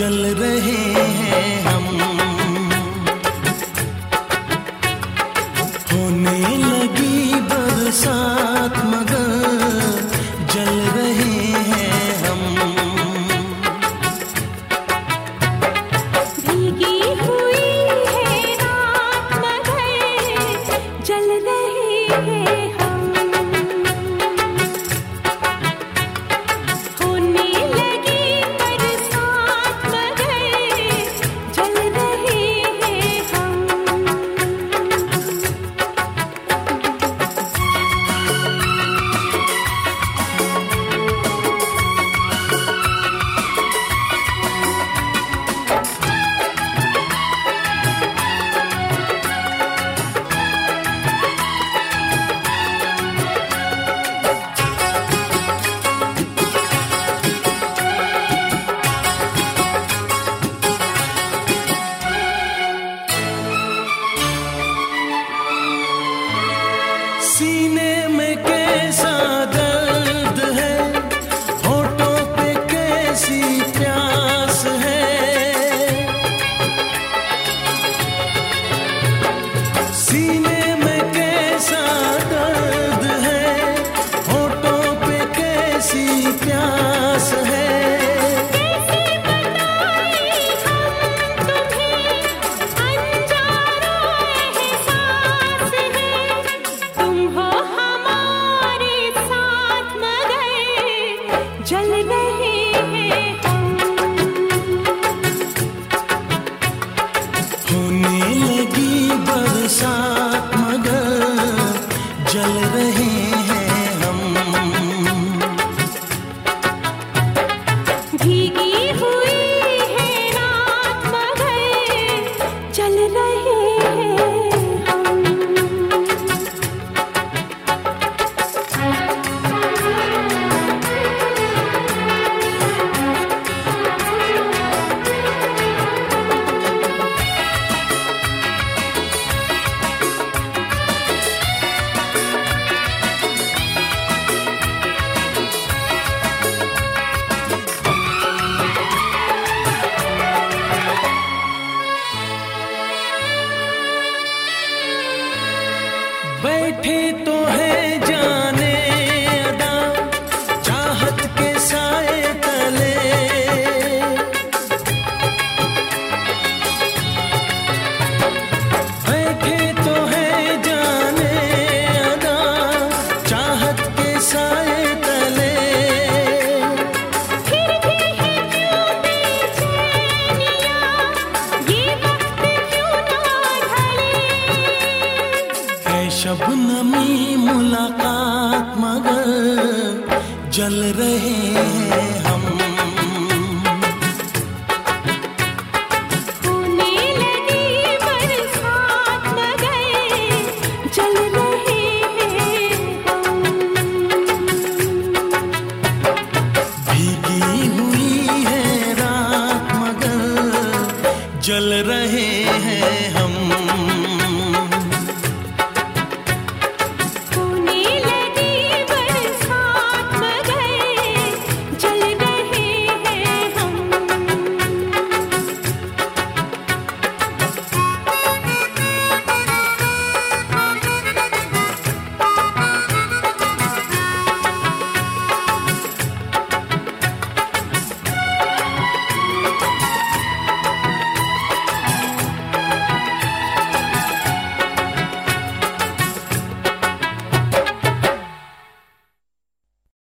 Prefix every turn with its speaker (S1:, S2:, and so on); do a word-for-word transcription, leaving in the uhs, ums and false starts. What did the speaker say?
S1: जल रहे हैं हम। होने लगी बरसात मगर जल रहे हैं हम।
S2: भीगी हुई है रात मगर जल रहे हैं हम। होने लगी बरसात मगर जल रहे हैं हम।
S1: सीने में कैसा दर्द है, होठों पे कैसी प्यास है। सीने में कैसा दर्द है, होठों पे कैसी प्यास है।
S2: जल रहे हैं हम।
S1: होने लगी बरसात मगर जल रहे हैं हम।
S2: भीगी हुई है रात मगर जल रहे हैं हम।
S1: बैठे तो है जाने अदा चाहत के साए तले। बैठे तो है जाने अदा चाहत के साए तले।
S2: फिर भी है क्यों बेचैनियां, ये वक्त क्यों ना ढले।
S1: है शबनमी मुलाकात मगर जल रहे हैं हम।
S2: होने लगी बरसात मगर जल रहे हैं हम।
S1: भीगी हुई है रात मगर जल रहे